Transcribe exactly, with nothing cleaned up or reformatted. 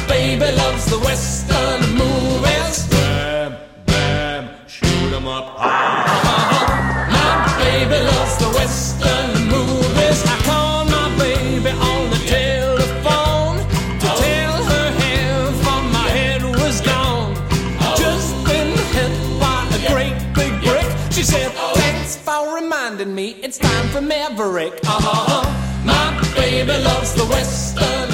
baby loves the western movies. Bam, bam, shoot 'em up high. Uh-huh. My baby loves the western movies. I call my baby on the telephone to tell her half of my head was gone. Just been hit by a great big brick. She said, thanks for reminding me, it's time for Maverick. Uh-huh. My baby loves the western